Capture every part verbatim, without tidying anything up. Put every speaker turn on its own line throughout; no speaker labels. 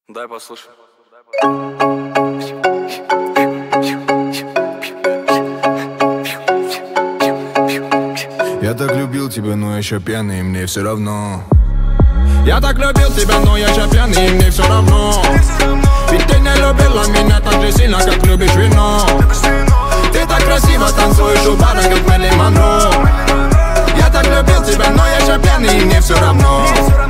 Дай послушай.
Я так любил тебя, но еще пьяный, мне все равно. Я так любил тебя, но я еще пьяный, мне все равно. Ведь ты не любила меня так же сильно, как любишь вино. Ты так красиво танцуешь у бара, как Мэрилин Монро. Я так любил тебя, но я еще пьяный, мне все равно.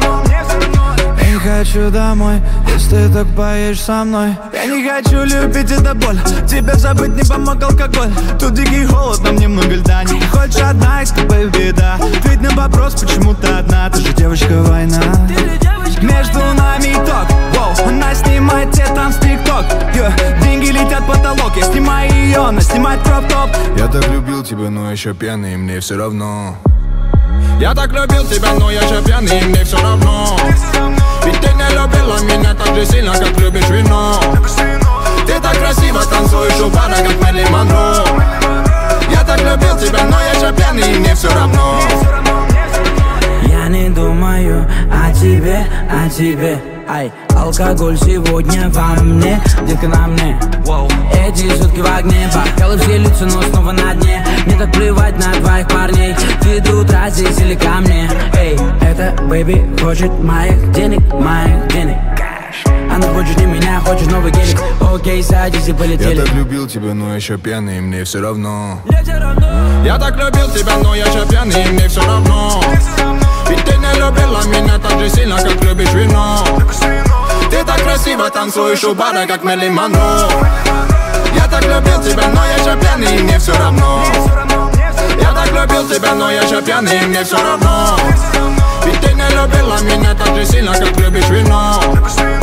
Я не хочу домой, если ты так поешь со мной. Я не хочу любить, это боль. Тебя забыть не помог алкоголь. Тут дикий холод, нам немного льда. Не хочешь одна, и с тобой беда. Ответь на вопрос, почему ты одна. Ты же девочка война. Между нами ток, воу. Она снимает те там с тик-ток. Деньги летят в потолок, я снимаю ее, она снимает кроп-топ.
Я так любил тебя, но еще пьяный, мне все равно. Я так любил тебя, но я еще пьяный, мне все равно. Ведь ты не любила меня так же сильно, как любишь вино. Ты так красиво танцуешь у бара, как Мэрилин Монро. Я так любил тебя, но я еще пьяный, мне все равно.
Я не думаю о тебе, о тебе. Ай, алкоголь сегодня во мне, детка на мне. Эти сутки в огне, бокалы все лица, но снова на дне. Мне так плевать на твоих парней, ты до утра здесь или ко мне. Эй, эта бэйби хочет моих денег, моих денег. Она хочет не меня, хочет новый гелик. Окей, садись и полетели.
Я так любил тебя, но еще пьяный, мне все равно. Я так любил тебя, но я еще пьяный, мне все равно. Ведь ты не любила меня так же сильно, как любишь вино. Ты так красиво танцуешь у бара, как Мэрилин Монро. Я так любил тебя, но я еще пьяный, мне все равно. Я так любил тебя, но я еще пьяный, мне все равно. Ведь ты не любила меня так же сильно, как любишь вино.